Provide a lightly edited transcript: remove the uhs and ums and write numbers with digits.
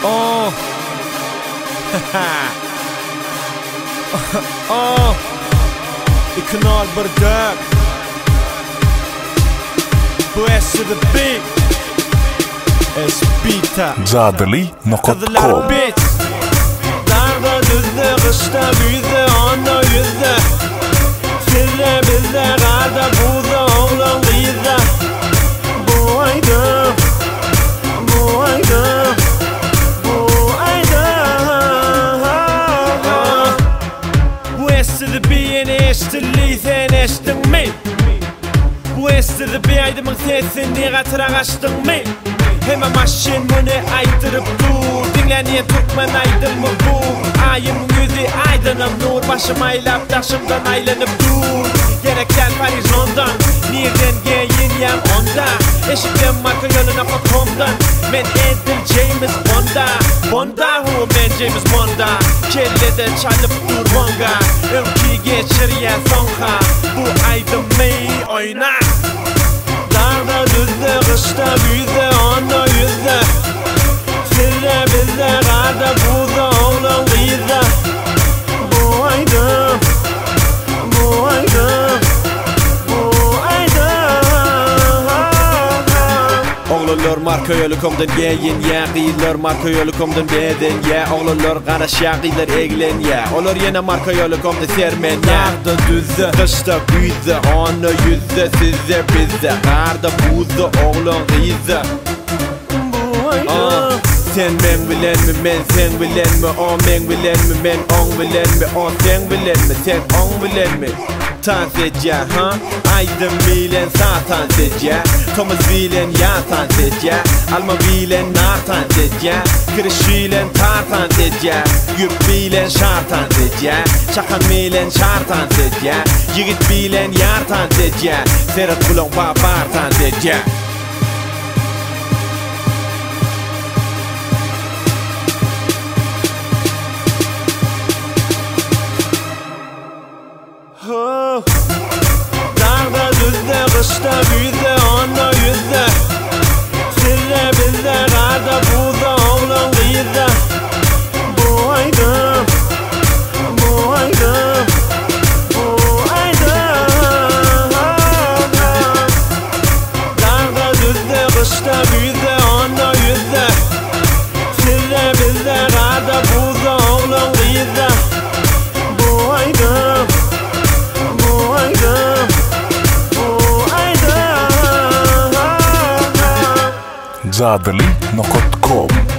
Oh. Oh. İknal bırdak. Bu S the big. Espita. Zadeli.com. Darda düzde kışta büyüde ana yüzde. Sirre bizde karda buğda oğlan kıyıda. Bu ayda. Bu ayda. Bu ayda. Bu esiri bir yeni eştirliği sen eştin mi? Bu esiri bir aydımın sesini katıra kaçtın mı? Hemen maşin bunu aydırıp dur. Dinleniye tutman aydın mı bu? Ayım yüzü aydınım nur. Başım aylap taşımdan aylanıp dur. Gerek gel Parizon'dan. Nereden gelin yem onda. Eşikten marka yoluna kokomdan. Men Edil James Bonda. Bonda hu men James Bonda. Kellede çalıp dur bonga. Ömkü geçir ya sonha. Bu aydın mey oyna. Darda düzde kışta büyüde ana yüzde. Sirre bizde karda buğda oğlan kıyıda. Bu ayda. Bu ayda. Bu ayda. Oğlanlar marka yolukomdan geyin ya. Kıyılar marka yolukomdan beden ya. Oğlanlar kara şakiyler eglen ya. Olar yine marka yolukomdan sermen ya. Darda düzde kışta büyüde ana yüzde. Sizde bizde karda buğda oğlan kıyıda. Bu ayda. Sen men bilen mi, men sen bilen mi? O men bilen mi, men on bilen mi? O sen bilen mi, sen on bilen mi? Tansece ha? Aydın bilen sağ tansece. Thomas bilen ya tansece. Alma bilen nar tansece. Kırış bilen tar tansece. Güp bilen şar tansece. Şakan bilen şar tansece. Yigit bilen yar tansece. Serhat bulon papar tansece. Darda düzde kışta büyüde ana yüzde. Sirre bizde karda buğda oğlan kıyıda. Bu ayda. Bu ayda. Bu ayda. Darda düzde kışta büyüde ana yüzde. Sirre bizde karda buğda oğlan kıyıda. Bu ayda. Zadeli.com.